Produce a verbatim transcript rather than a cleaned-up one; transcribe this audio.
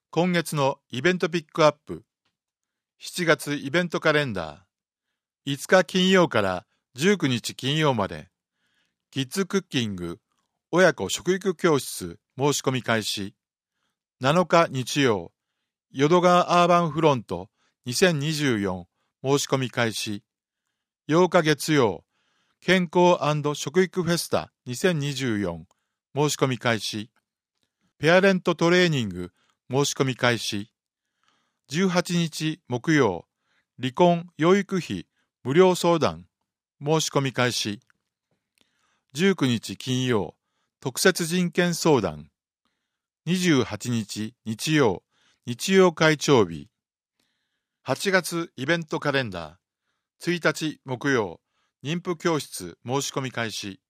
今月のイベントピックアップ。しちがつイベントカレンダー。いつか金曜からじゅうくにち金曜まで。キッズクッキング親子食育教室申し込み開始。なのか日曜、淀川アーバンフロントにせんにじゅうよん申し込み開始。ようか月曜、健康&食育フェスタにせんにじゅうよん申し込み開始。ペアレントトレーニング申し込み開始。じゅうはちにち木曜、離婚養育費無料相談申し込み開始。じゅうくにち金曜、特設人権相談。にじゅうはちにち日曜、日曜会長日。はちがつイベントカレンダー。ついたち木曜、妊婦教室申し込み開始。